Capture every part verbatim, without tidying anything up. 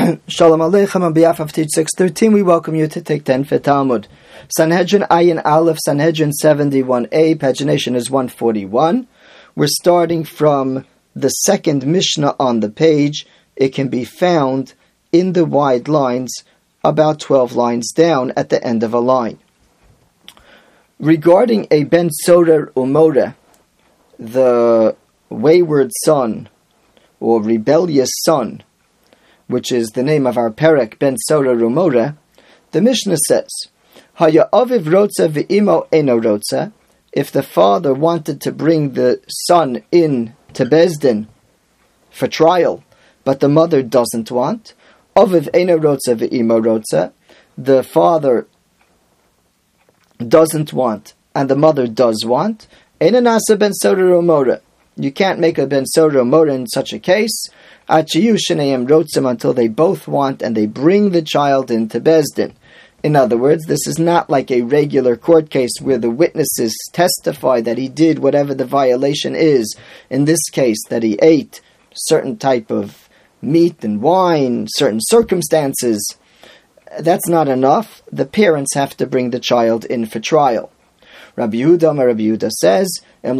Shalom Aleichem, on behalf of Teach six thirteen, we welcome you to take ten for Talmud. Sanhedrin Ayin Aleph, Sanhedrin seventy-one A, pagination is one forty-one. We're starting from the second Mishnah on the page. It can be found in the wide lines, about twelve lines down at the end of a line. Regarding a Ben Soder Umora, the wayward son, or rebellious son, which is the name of our Perek Ben Soder Umora, the Mishnah says, Haya aviv rotza v'imo eno rotza. If the father wanted to bring the son in to Bezdin for trial, but the mother doesn't want, aviv eno rotza v'imo rotza, the father doesn't want and the mother does want, ena nasa Ben Soder Umora. You can't make a Ben Soder Umora in such a case, until they both want and they bring the child into Bezdin. In other words, this is not like a regular court case where the witnesses testify that he did whatever the violation is. In this case, that he ate certain type of meat and wine, certain circumstances. That's not enough. The parents have to bring the child in for trial. Rabbi Yehuda, Rabbi Yehuda says,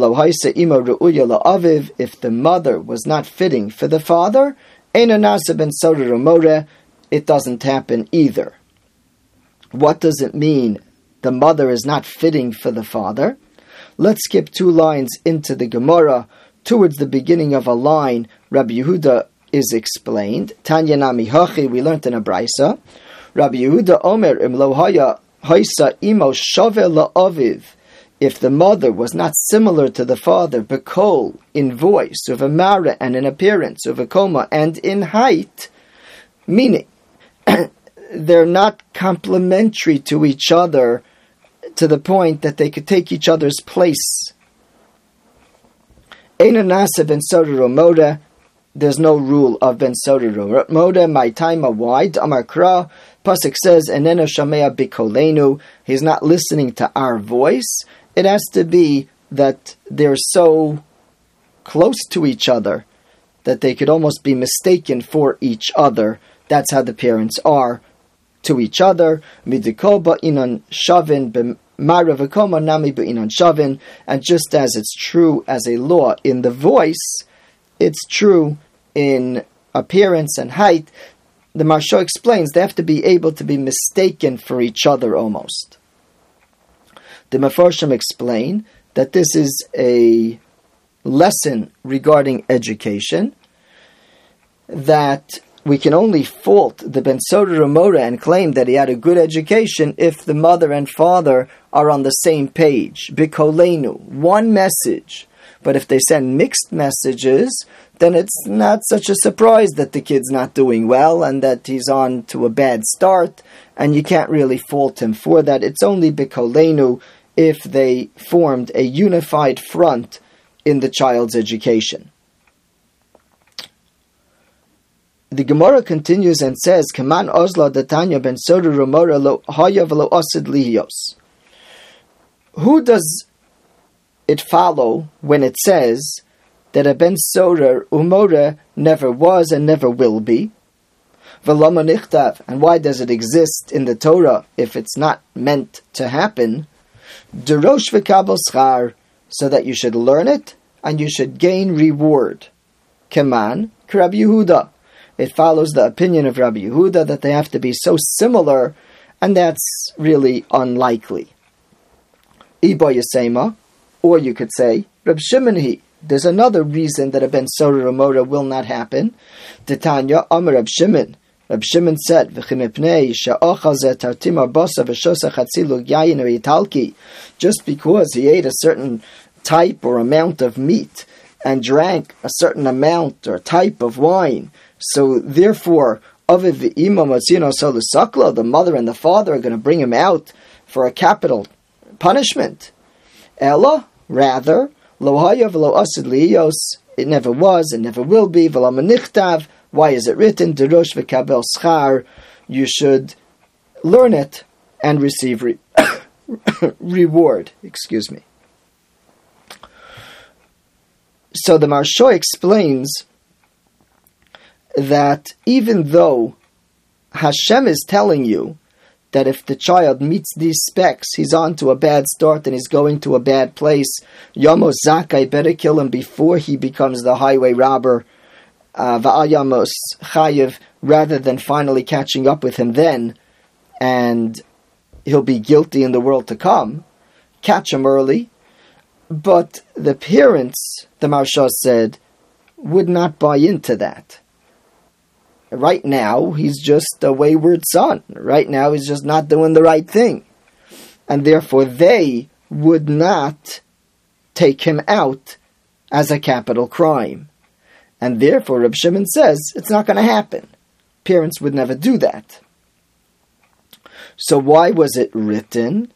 if the mother was not fitting for the father, it doesn't happen either. What does it mean? The mother is not fitting for the father. Let's skip two lines into the Gemara. Towards the beginning of a line, Rabbi Yehuda is explained. Tanya nami hachi, we learned in a brisa. Rabbi Yehuda Omer im lo haya haisa imo shove la'aviv. If the mother was not similar to the father, bekol, in voice, uvamara, and in appearance, uvakoma, and in height, meaning they're not complementary to each other to the point that they could take each other's place. Eina nasa ben soder umoda, there's no rule of ben soder umoda. My time a wide amar kra. Pasuk says, enena shamea bikolenu. He's not listening to our voice. It has to be that they're so close to each other that they could almost be mistaken for each other. That's how the parents are to each other. Midikoba inan shavin b'maravakoma nami b'inan shavin. And just as it's true as a law in the voice, it's true in appearance and height. The Maharsha explains they have to be able to be mistaken for each other almost. The Mefarshim explain that this is a lesson regarding education, that we can only fault the Ben Soder Umora and claim that he had a good education if the mother and father are on the same page. Bikolenu, one message. But if they send mixed messages, then it's not such a surprise that the kid's not doing well and that he's on to a bad start, and you can't really fault him for that. It's only bikolenu if they formed a unified front in the child's education. The Gemara continues and says, Kaman Ozla Datanya Ben Soder Umora lo hayav lo asid lihiyos. Who does it follow when it says that a Ben Soder Umora never was and never will be? V'lama nichtav, and why does it exist in the Torah if it's not meant to happen? Derosh v'kabel schar, so that you should learn it and you should gain reward. Keman, Rabbi Yehuda. It follows the opinion of Rabbi Yehuda that they have to be so similar, and that's really unlikely. Iba Yasema, or you could say, Reb Shimon he. There's another reason that a Ben Soder Umora will not happen. Titanya Amar Reb Shimon. Reb Shimon said, just because he ate a certain type or amount of meat and drank a certain amount or type of wine, so therefore, the mother and the father are going to bring him out for a capital punishment. Ella, rather, it never was, it never will be. Why is it written? You should learn it and receive re- reward. Excuse me. So the Maharsha explains that even though Hashem is telling you that if the child meets these specs, he's on to a bad start and he's going to a bad place. Yamos Zakai, better kill him before he becomes the highway robber. Va'ayamos Chayev, rather than finally catching up with him then, and he'll be guilty in the world to come. Catch him early. But the parents, the Maharsha said, would not buy into that. Right now, he's just a wayward son. Right now, he's just not doing the right thing. And therefore, they would not take him out as a capital crime. And therefore, Reb Shimon says, it's not going to happen. Parents would never do that. So why was it written?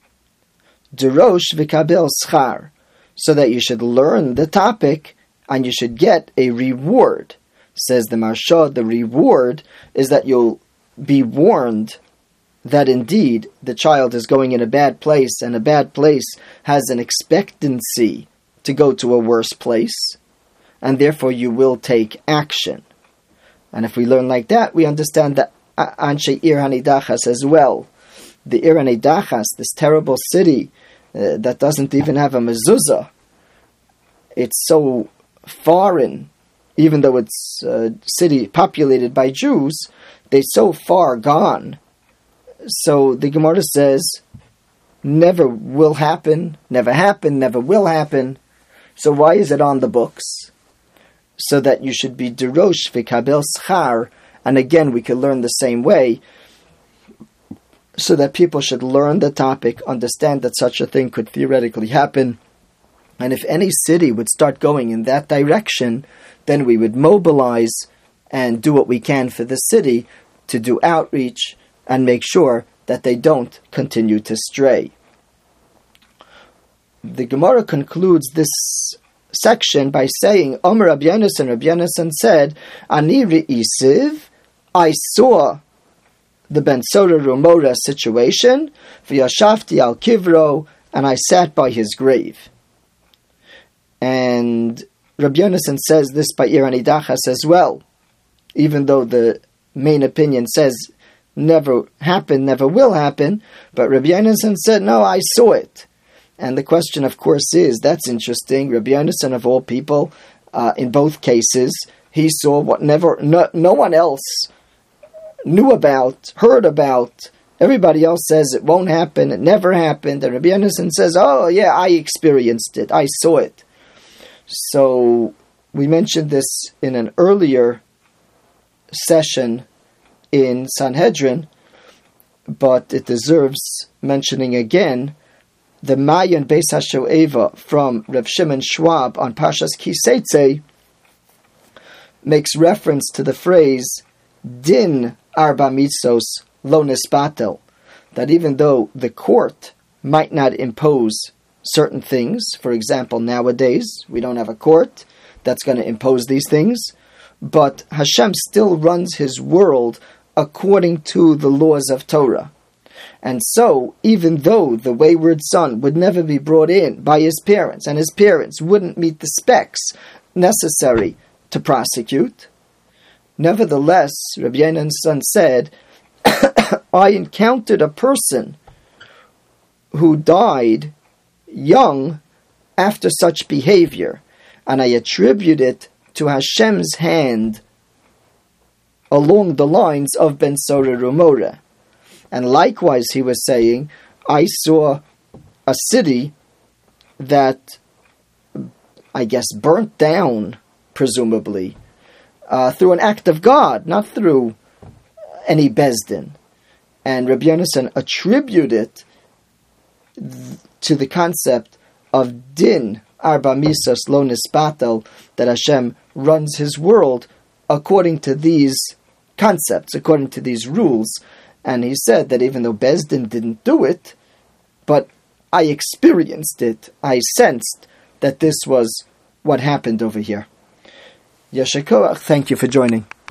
Derosh v'kabel schar. So that you should learn the topic and you should get a reward. Says the Maharsha, the reward is that you'll be warned that indeed the child is going in a bad place, and a bad place has an expectancy to go to a worse place, and therefore you will take action. And if we learn like that, we understand that Anshe Ir Hanidachas as well. The Ir Hanidachas, this terrible city uh, that doesn't even have a mezuzah, it's so foreign. Even though it's a city populated by Jews, they're so far gone. So the Gemara says, never will happen, never happened, never will happen. So why is it on the books? So that you should be derosh v'kabel schar, and again we could learn the same way, so that people should learn the topic, understand that such a thing could theoretically happen. And if any city would start going in that direction, then we would mobilize and do what we can for the city to do outreach and make sure that they don't continue to stray. The Gemara concludes this section by saying, Omer Rabbi Yonasan, Rabbi Yonasan said, Ani re'isiv, I saw the Ben Sora Rumora situation, v'yashavti al kivro, and I sat by his grave. And Rabbi Yonasan says this by Ir Hanidachas as well, even though the main opinion says never happened, never will happen, but Rabbi Yonasan said, no, I saw it. And the question, of course, is, that's interesting, Rabbi Yonasan of all people, uh, in both cases, he saw what never, no, no one else knew about, heard about. Everybody else says it won't happen, it never happened, and Rabbi Yonasan says, oh yeah, I experienced it, I saw it. So, we mentioned this in an earlier session in Sanhedrin, but it deserves mentioning again. The Mayan Beis HaShoeva from Reb Shimon Schwab on Parshas Kiseitze makes reference to the phrase Din Arba Mitzos Lo Nispatel, that even though the court might not impose certain things, for example, nowadays we don't have a court that's going to impose these things, but Hashem still runs His world according to the laws of Torah. And so, even though the wayward son would never be brought in by his parents, and his parents wouldn't meet the specs necessary to prosecute, nevertheless, Rabbi Yonan's son said, I encountered a person who died young after such behavior, and I attribute it to Hashem's hand along the lines of Ben Sora Rumora. And likewise, he was saying, I saw a city that, I guess, burnt down, presumably, uh, through an act of God, not through any Bezdin. And Rabbi Yonasan attributed th- to the concept of Din Arba Misos Lo Nispatel, that Hashem runs His world according to these concepts, according to these rules. And he said that even though Bezdin didn't do it, but I experienced it, I sensed that this was what happened over here. Yeshua, thank you for joining.